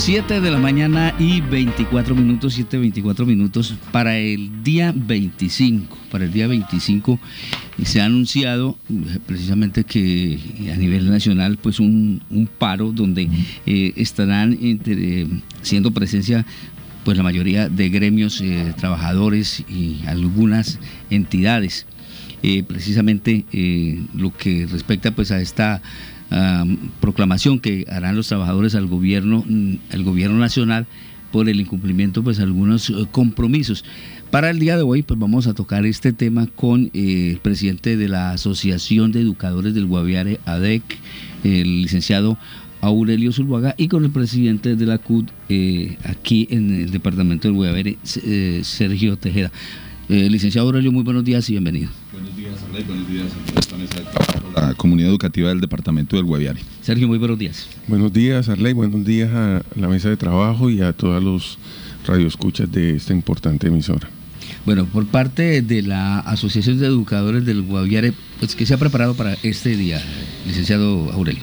7 de la mañana y 24 minutos, 7:24 minutos para el día 25. Para el día 25 se ha anunciado precisamente que a nivel nacional pues un paro donde estarán siendo presencia pues la mayoría de gremios, trabajadores y algunas entidades. Precisamente lo que respecta pues a esta proclamación que harán los trabajadores al gobierno nacional por el incumplimiento pues algunos compromisos. Para el día de hoy pues vamos a tocar este tema con el presidente de la Asociación de Educadores del Guaviare, ADEC, el licenciado Aurelio Zuluaga, y con el presidente de la CUT aquí en el departamento del Guaviare, Sergio Tejeda. Licenciado Aurelio, muy buenos días y bienvenido. Buenos días, Arley, buenos días a esta mesa de trabajo, la comunidad educativa del departamento del Guaviare. Sergio, muy buenos días. Buenos días, Arley, buenos días a la mesa de trabajo y a todos los radioescuchas de esta importante emisora. Bueno, por parte de la Asociación de Educadores del Guaviare, pues, ¿qué se ha preparado para este día, licenciado Aurelio?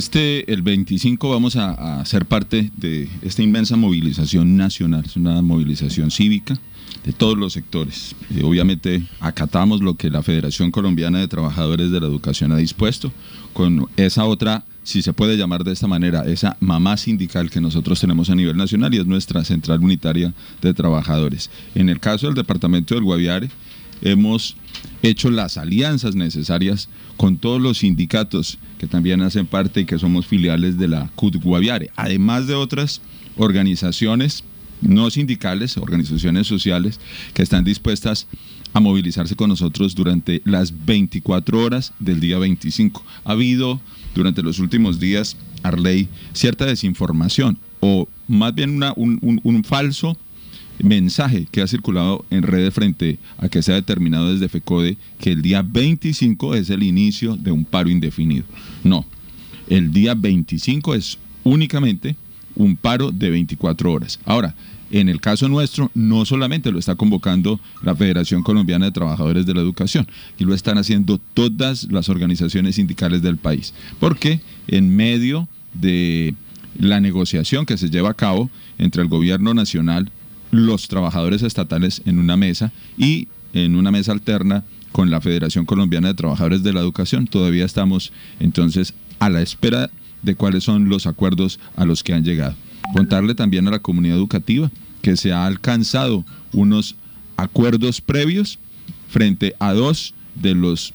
El 25 vamos a ser parte de esta inmensa movilización nacional, es una movilización cívica de todos los sectores. Obviamente acatamos lo que la Federación Colombiana de Trabajadores de la Educación ha dispuesto, con esa otra, si se puede llamar de esta manera, esa mamá sindical que nosotros tenemos a nivel nacional y es nuestra Central Unitaria de Trabajadores. En el caso del departamento del Guaviare, hemos hecho las alianzas necesarias con todos los sindicatos que también hacen parte y que somos filiales de la CUT Guaviare, además de otras organizaciones no sindicales, organizaciones sociales que están dispuestas a movilizarse con nosotros durante las 24 horas del día 25. Ha habido durante los últimos días, Arley, cierta desinformación o más bien un falso mensaje que ha circulado en redes frente a que se ha determinado desde FECODE que el día 25 es el inicio de un paro indefinido. No, el día 25 es únicamente un paro de 24 horas. Ahora, en el caso nuestro, no solamente lo está convocando la Federación Colombiana de Trabajadores de la Educación, y lo están haciendo todas las organizaciones sindicales del país, porque en medio de la negociación que se lleva a cabo entre el gobierno nacional, los trabajadores estatales en una mesa y en una mesa alterna con la Federación Colombiana de Trabajadores de la Educación, todavía estamos entonces a la espera de cuáles son los acuerdos a los que han llegado. Contarle también a la comunidad educativa que se ha alcanzado unos acuerdos previos frente a dos de los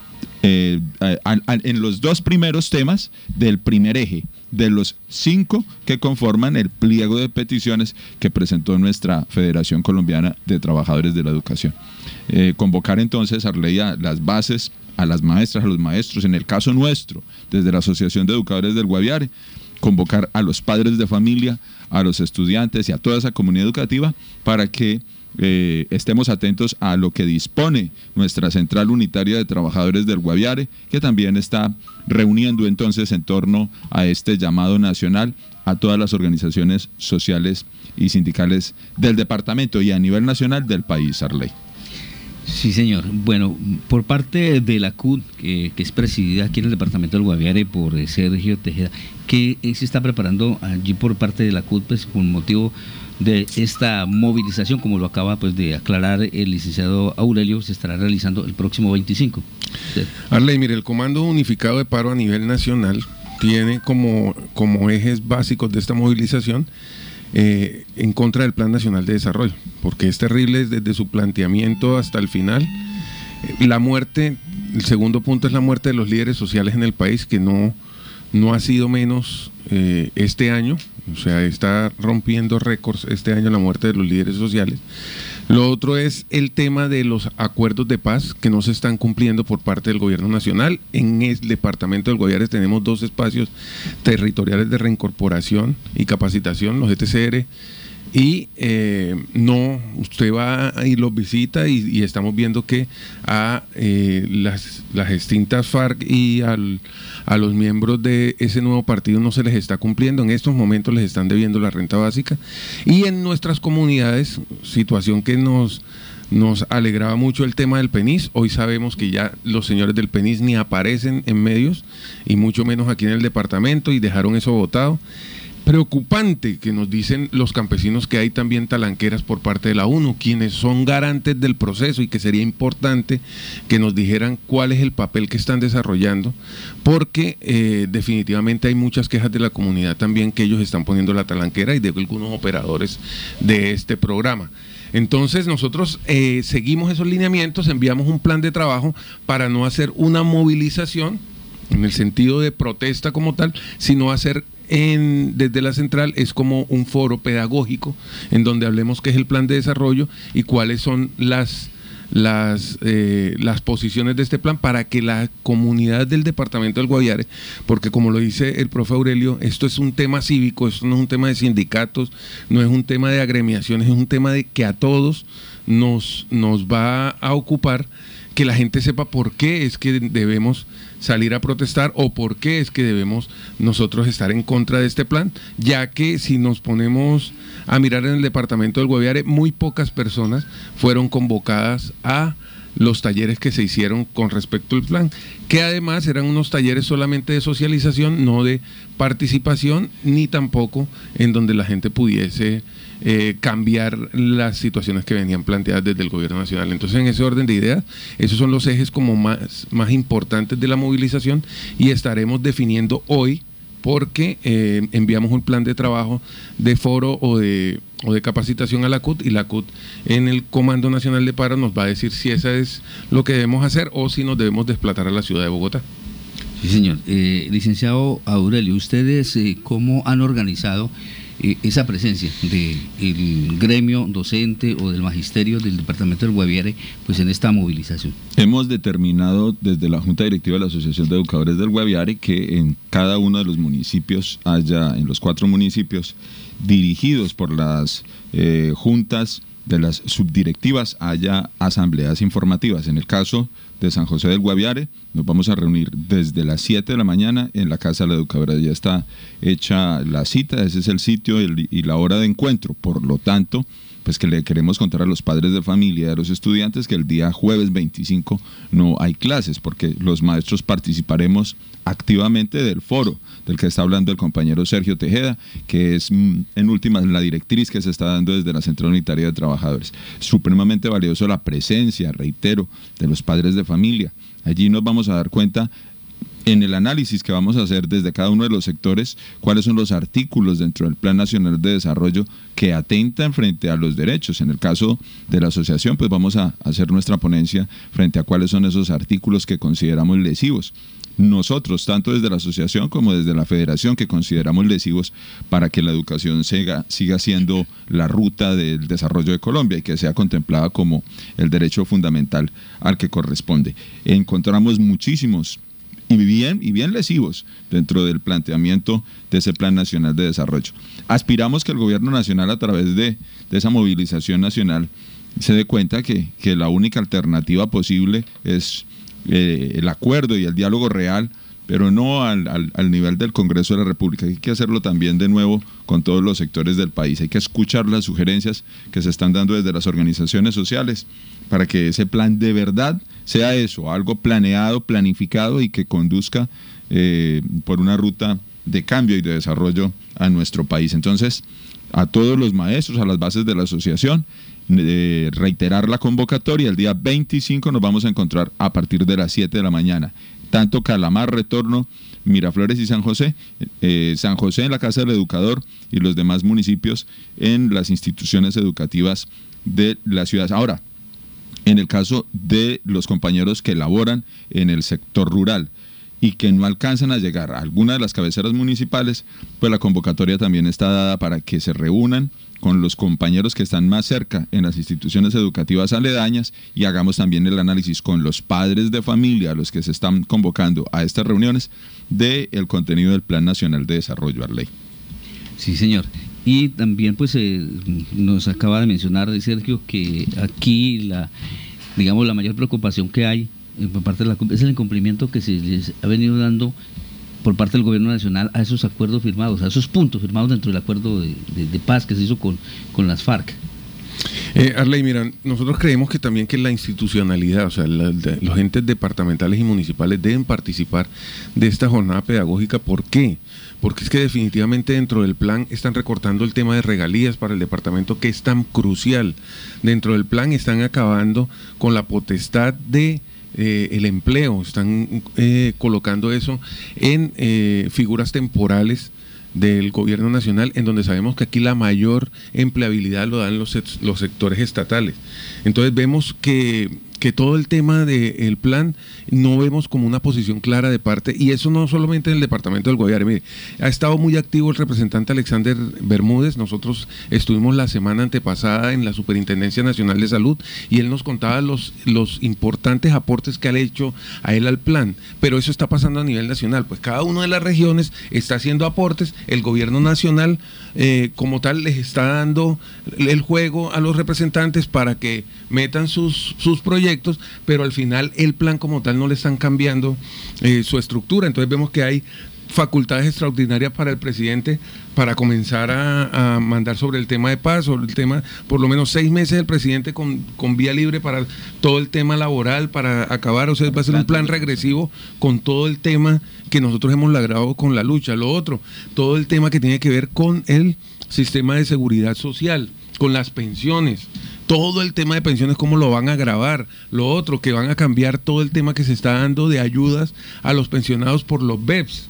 en los dos primeros temas del primer eje de los 5 que conforman el pliego de peticiones que presentó nuestra Federación Colombiana de Trabajadores de la Educación. Convocar entonces, Arley, a las bases, a las maestras, a los maestros, en el caso nuestro, desde la Asociación de Educadores del Guaviare, convocar a los padres de familia, a los estudiantes y a toda esa comunidad educativa para que estemos atentos a lo que dispone nuestra Central Unitaria de Trabajadores del Guaviare, que también está reuniendo entonces en torno a este llamado nacional a todas las organizaciones sociales y sindicales del departamento y a nivel nacional del país, Arley. Sí, señor. Bueno, por parte de la CUT, que es presidida aquí en el departamento del Guaviare por Sergio Tejeda, ¿qué se está preparando allí por parte de la CUT pues, con motivo de esta movilización, como lo acaba pues de aclarar el licenciado Aurelio, se estará realizando el próximo 25? Arley, mire, el Comando Unificado de Paro a nivel nacional tiene como ejes básicos de esta movilización en contra del Plan Nacional de Desarrollo, porque es terrible desde su planteamiento hasta el final. La muerte, el segundo punto es la muerte de los líderes sociales en el país, que no ha sido menos este año, o sea, está rompiendo récords este año la muerte de los líderes sociales. Lo otro es el tema de los acuerdos de paz que no se están cumpliendo por parte del gobierno nacional. En el departamento del Guaviare tenemos 2 espacios territoriales de reincorporación y capacitación, los ETCR, y usted va y los visita y estamos viendo que a las extintas FARC y a los miembros de ese nuevo partido no se les está cumpliendo. En estos momentos les están debiendo la renta básica, y en nuestras comunidades, situación que nos alegraba mucho el tema del PENIS. Hoy sabemos que ya los señores del PENIS ni aparecen en medios, y mucho menos aquí en el departamento, y dejaron eso votado. preocupante que nos dicen los campesinos que hay también talanqueras por parte de la ONU, quienes son garantes del proceso, y que sería importante que nos dijeran cuál es el papel que están desarrollando, porque definitivamente hay muchas quejas de la comunidad también que ellos están poniendo la talanquera y de algunos operadores de este programa. Entonces nosotros seguimos esos lineamientos, enviamos un plan de trabajo para no hacer una movilización en el sentido de protesta como tal, sino hacer desde la central es como un foro pedagógico en donde hablemos qué es el plan de desarrollo y cuáles son las posiciones de este plan para que la comunidad del departamento del Guaviare, porque como lo dice el profe Aurelio, esto es un tema cívico, esto no es un tema de sindicatos, no es un tema de agremiaciones, es un tema de que a todos nos va a ocupar, que la gente sepa por qué es que debemos salir a protestar o por qué es que debemos nosotros estar en contra de este plan, ya que si nos ponemos a mirar en el departamento del Guaviare, muy pocas personas fueron convocadas a los talleres que se hicieron con respecto al plan, que además eran unos talleres solamente de socialización, no de participación, ni tampoco en donde la gente pudiese cambiar las situaciones que venían planteadas desde el gobierno nacional. Entonces, en ese orden de ideas, esos son los ejes como más importantes de la movilización, y estaremos definiendo hoy, porque enviamos un plan de trabajo de foro o de capacitación a la CUT, y la CUT en el Comando Nacional de Paro nos va a decir si eso es lo que debemos hacer o si nos debemos desplazar a la ciudad de Bogotá. Sí, señor. Licenciado Aurelio, ¿ustedes cómo han organizado esa presencia del gremio docente o del magisterio del departamento del Guaviare pues en esta movilización? Hemos determinado desde la Junta Directiva de la Asociación de Educadores del Guaviare que en cada uno de los municipios haya, en los 4 municipios dirigidos por las juntas de las subdirectivas, haya asambleas informativas. En el caso de San José del Guaviare, nos vamos a reunir desde las 7 de la mañana en la Casa de la Educadora. Ya está hecha la cita, ese es el sitio y la hora de encuentro. Por lo tanto, pues que le queremos contar a los padres de familia, a los estudiantes, que el día jueves 25 no hay clases, porque los maestros participaremos activamente del foro del que está hablando el compañero Sergio Tejeda, que es en últimas la directriz que se está dando desde la Central Unitaria de Trabajadores. Supremamente valioso la presencia, reitero, de los padres de familia. Allí nos vamos a dar cuenta, en el análisis que vamos a hacer desde cada uno de los sectores, cuáles son los artículos dentro del Plan Nacional de Desarrollo que atentan frente a los derechos. En el caso de la asociación, pues vamos a hacer nuestra ponencia frente a cuáles son esos artículos que consideramos lesivos. Nosotros, tanto desde la asociación como desde la federación, que consideramos lesivos para que la educación siga siendo la ruta del desarrollo de Colombia y que sea contemplada como el derecho fundamental al que corresponde. Encontramos muchísimos y bien lesivos dentro del planteamiento de ese Plan Nacional de Desarrollo. Aspiramos que el gobierno nacional, a través de esa movilización nacional, se dé cuenta que la única alternativa posible es el acuerdo y el diálogo real, pero no al nivel del Congreso de la República. Hay que hacerlo también de nuevo con todos los sectores del país. Hay que escuchar las sugerencias que se están dando desde las organizaciones sociales para que ese plan de verdad sea eso, algo planeado, planificado y que conduzca por una ruta de cambio y de desarrollo a nuestro país. Entonces, a todos los maestros, a las bases de la asociación, reiterar la convocatoria. El día 25 nos vamos a encontrar a partir de las 7 de la mañana. Tanto Calamar, Retorno, Miraflores y San José en la Casa del Educador y los demás municipios en las instituciones educativas de la ciudad. Ahora, en el caso de los compañeros que laboran en el sector rural y que no alcanzan a llegar a alguna de las cabeceras municipales, pues la convocatoria también está dada para que se reúnan con los compañeros que están más cerca en las instituciones educativas aledañas y hagamos también el análisis con los padres de familia, a los que se están convocando a estas reuniones, del contenido del Plan Nacional de Desarrollo, Arley. Sí, señor. Y también pues nos acaba de mencionar Sergio que aquí la mayor preocupación que hay por parte de la CUP es el incumplimiento que se les ha venido dando por parte del gobierno nacional a esos acuerdos firmados, a esos puntos firmados dentro del acuerdo de paz que se hizo con las FARC. Arley, mira, nosotros creemos que también que la institucionalidad, o sea, los entes departamentales y municipales deben participar de esta jornada pedagógica. ¿Por qué? Porque es que definitivamente dentro del plan están recortando el tema de regalías para el departamento, que es tan crucial. Dentro del plan están acabando con la potestad de el empleo, están colocando eso en figuras temporales del gobierno nacional, en donde sabemos que aquí la mayor empleabilidad lo dan los sectores estatales. Entonces vemos que todo el tema del plan no vemos como una posición clara de parte, y eso no solamente en el departamento del Guaviare. Mire, ha estado muy activo el representante Alexander Bermúdez. Nosotros estuvimos la semana antepasada en la Superintendencia Nacional de Salud y él nos contaba los importantes aportes que ha hecho a él al plan, pero eso está pasando a nivel nacional. Pues cada una de las regiones está haciendo aportes, el gobierno nacional como tal les está dando el juego a los representantes para que metan sus proyectos, pero al final el plan como tal no le están cambiando su estructura. Entonces vemos que hay facultades extraordinarias para el presidente para comenzar a mandar sobre el tema de paz, sobre el tema, por lo menos 6 meses el presidente con vía libre para todo el tema laboral, para acabar, o sea, va a ser un plan regresivo con todo el tema que nosotros hemos logrado con la lucha. Lo otro, todo el tema que tiene que ver con el sistema de seguridad social, con las pensiones, todo el tema de pensiones, cómo lo van a gravar. Lo otro, que van a cambiar todo el tema que se está dando de ayudas a los pensionados por los BEPS,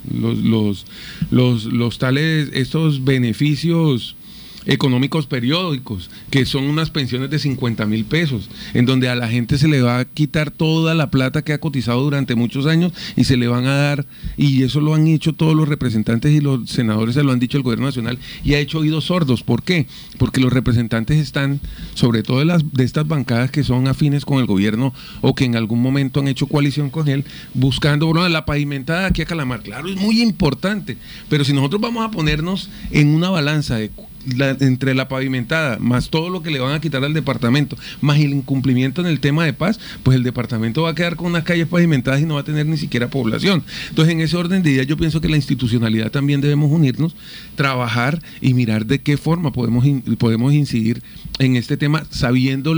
los tales, estos beneficios económicos periódicos, que son unas pensiones de 50.000 pesos, en donde a la gente se le va a quitar toda la plata que ha cotizado durante muchos años y se le van a dar, y eso lo han hecho todos los representantes y los senadores, se lo han dicho el gobierno nacional, y ha hecho oídos sordos. ¿Por qué? Porque los representantes están, sobre todo de estas bancadas que son afines con el gobierno o que en algún momento han hecho coalición con él, buscando, bueno, la pavimentada aquí a Calamar. Claro, es muy importante, pero si nosotros vamos a ponernos en una balanza entre la pavimentada, más todo lo que le van a quitar al departamento, más el incumplimiento en el tema de paz, pues el departamento va a quedar con unas calles pavimentadas y no va a tener ni siquiera población. Entonces, en ese orden de ideas, yo pienso que la institucionalidad también debemos unirnos, trabajar y mirar de qué forma podemos incidir en este tema, sabiendo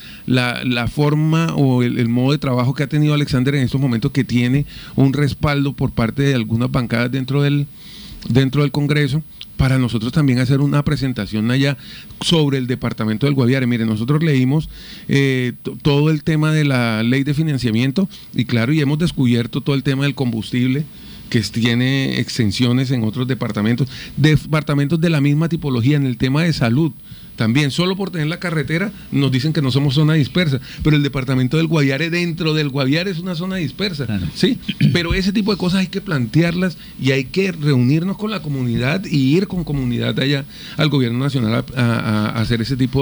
la forma o el modo de trabajo que ha tenido Alexander en estos momentos, que tiene un respaldo por parte de algunas bancadas dentro del Congreso, para nosotros también hacer una presentación allá sobre el departamento del Guaviare. Mire, nosotros leímos todo el tema de la ley de financiamiento y claro, y hemos descubierto todo el tema del combustible, que tiene exenciones en otros departamentos de la misma tipología. En el tema de salud también, solo por tener la carretera nos dicen que no somos zona dispersa, pero el departamento del Guaviare, dentro del Guaviare, es una zona dispersa, claro. Sí, pero ese tipo de cosas hay que plantearlas y hay que reunirnos con la comunidad y ir con comunidad allá al gobierno nacional a hacer ese tipo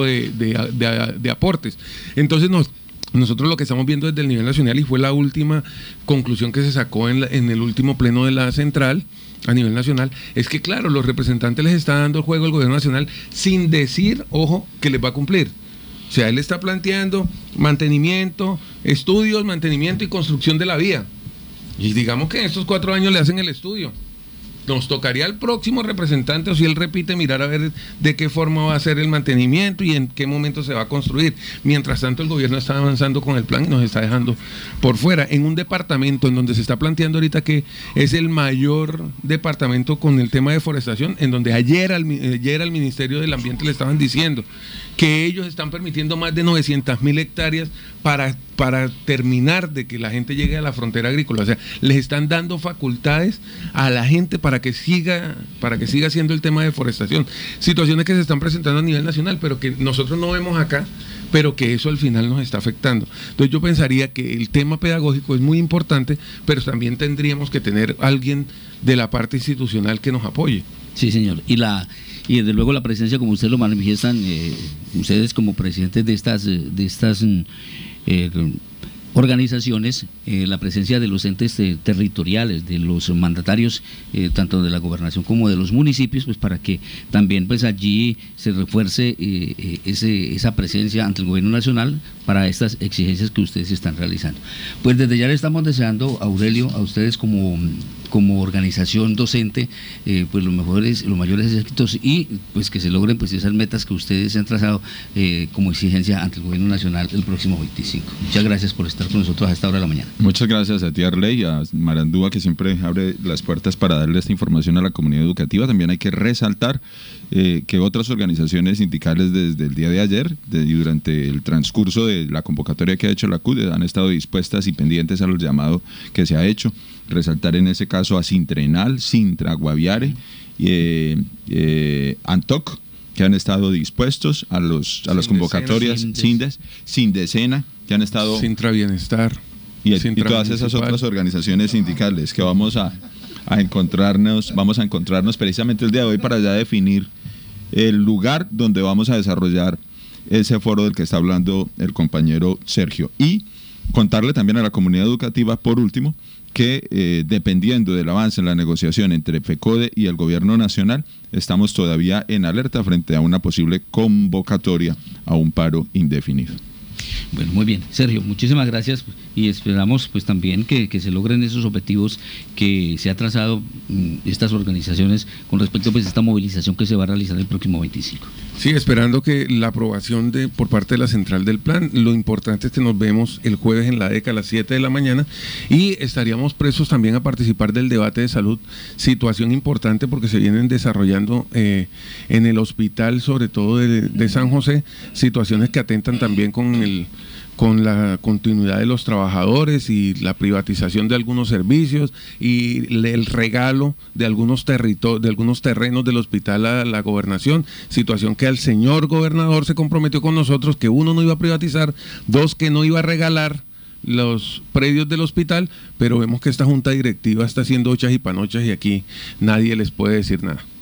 de aportes. Entonces nosotros lo que estamos viendo desde el nivel nacional, y fue la última conclusión que se sacó en el último pleno de la central a nivel nacional, es que claro, los representantes les está dando el juego al gobierno nacional sin decir, ojo, que les va a cumplir. O sea, él está planteando mantenimiento, estudios, mantenimiento y construcción de la vía. Y digamos que en estos 4 años le hacen el estudio. Nos tocaría al próximo representante, o si él repite, mirar a ver de qué forma va a ser el mantenimiento y en qué momento se va a construir. Mientras tanto, el gobierno está avanzando con el plan y nos está dejando por fuera. En un departamento en donde se está planteando ahorita que es el mayor departamento con el tema de deforestación, en donde ayer al Ministerio del Ambiente le estaban diciendo que ellos están permitiendo más de 900.000 hectáreas para terminar de que la gente llegue a la frontera agrícola. O sea, les están dando facultades a la gente para que siga haciendo el tema de deforestación. Situaciones que se están presentando a nivel nacional, pero que nosotros no vemos acá, pero que eso al final nos está afectando. Entonces yo pensaría que el tema pedagógico es muy importante, pero también tendríamos que tener alguien de la parte institucional que nos apoye. Sí, señor. Y desde luego la presencia, como ustedes lo manifiestan, ustedes como presidentes de estas organizaciones, la presencia de los entes territoriales, de los mandatarios, tanto de la gobernación como de los municipios, pues para que también pues allí se refuerce esa presencia ante el gobierno nacional, para estas exigencias que ustedes están realizando. Pues desde ya le estamos deseando, Aurelio, a ustedes como organización docente, pues los mayores éxitos y pues que se logren pues esas metas que ustedes se han trazado como exigencia ante el gobierno nacional el próximo 25. Muchas gracias por estar con nosotros a esta hora de la mañana. Muchas gracias a ti, Arley, a Marandúa, que siempre abre las puertas para darle esta información a la comunidad educativa. También hay que resaltar que otras organizaciones sindicales desde el día de ayer y durante el transcurso de la convocatoria que ha hecho la CUT han estado dispuestas y pendientes a los llamados que se ha hecho. Resaltar en ese caso a Sintrenal, Sintra Guaviare, Antoc, que han estado dispuestos a las convocatorias, Sindecena, que han estado... Sintra Bienestar. Y todas esas otras organizaciones sindicales que vamos a encontrarnos precisamente el día de hoy para ya definir el lugar donde vamos a desarrollar ese foro del que está hablando el compañero Sergio. Y contarle también a la comunidad educativa, por último, que dependiendo del avance en la negociación entre FECODE y el gobierno nacional, estamos todavía en alerta frente a una posible convocatoria a un paro indefinido. Bueno, muy bien, Sergio, muchísimas gracias y esperamos pues también que se logren esos objetivos que se ha trazado estas organizaciones con respecto pues a esta movilización que se va a realizar el próximo 25. Sí, esperando que la aprobación por parte de la central del plan. Lo importante es que nos vemos el jueves en la DECA a las 7 de la mañana y estaríamos presos también a participar del debate de salud, situación importante porque se vienen desarrollando en el hospital, sobre todo de San José, situaciones que atentan también con la continuidad de los trabajadores y la privatización de algunos servicios y el regalo de algunos terrenos del hospital a la gobernación, situación que el señor gobernador se comprometió con nosotros que uno no iba a privatizar, dos que no iba a regalar los predios del hospital, pero vemos que esta junta directiva está haciendo ochas y panochas y aquí nadie les puede decir nada.